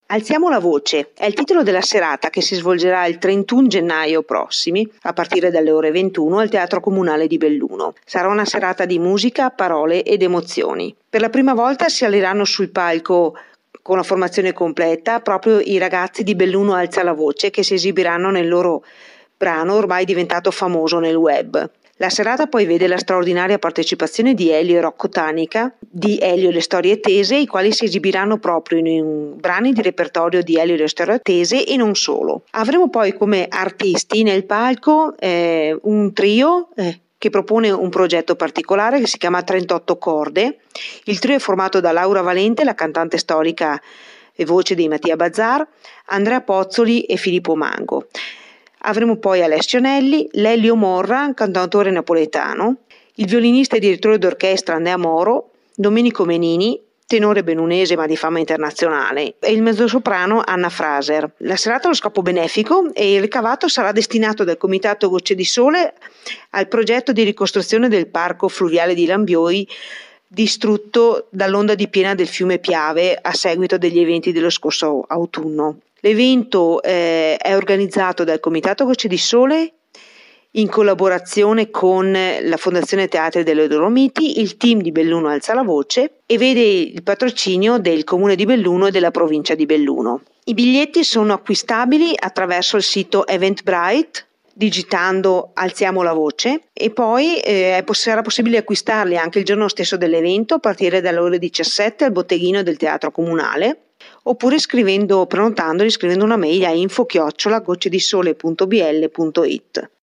Alziamo la voce è il titolo della serata che si svolgerà il 31 gennaio prossimi, a partire dalle ore 21, al Teatro Comunale di Belluno. Sarà una serata di musica, parole ed emozioni. Per la prima volta saliranno sul palco con la formazione completa proprio i ragazzi di Belluno Alza la Voce, che si esibiranno nel loro brano ormai diventato famoso nel web. La serata poi vede la straordinaria partecipazione di Elio e Rocco Tanica, di Elio e le Storie Tese, i quali si esibiranno proprio in brani di repertorio di Elio e le Storie Tese e non solo. Avremo poi come artisti nel palco un trio che propone un progetto particolare che si chiama 38 Corde. Il trio è formato da Laura Valente, la cantante storica e voce di Mattia Bazzar, Andrea Pozzoli e Filippo Mango. Avremo poi Alessio Nelli, Lelio Morra, cantautore napoletano, il violinista e direttore d'orchestra Andrea Moro, Domenico Menini, tenore bellunese ma di fama internazionale, e il mezzosoprano Anna Fraser. La serata ha lo scopo benefico e il ricavato sarà destinato dal Comitato Gocce di Sole al progetto di ricostruzione del parco fluviale di Lambioi, distrutto dall'onda di piena del fiume Piave a seguito degli eventi dello scorso autunno. L'evento è organizzato dal Comitato Gocce di Sole in collaborazione con la Fondazione Teatri delle Dolomiti, il team di Belluno Alza la Voce e vede il patrocinio del Comune di Belluno e della provincia di Belluno. I biglietti sono acquistabili attraverso il sito Eventbrite digitando Alziamo la Voce e poi sarà possibile acquistarli anche il giorno stesso dell'evento a partire dalle ore 17 al botteghino del Teatro Comunale, oppure prenotandoli scrivendo una mail a info@goccedisole.bl.it.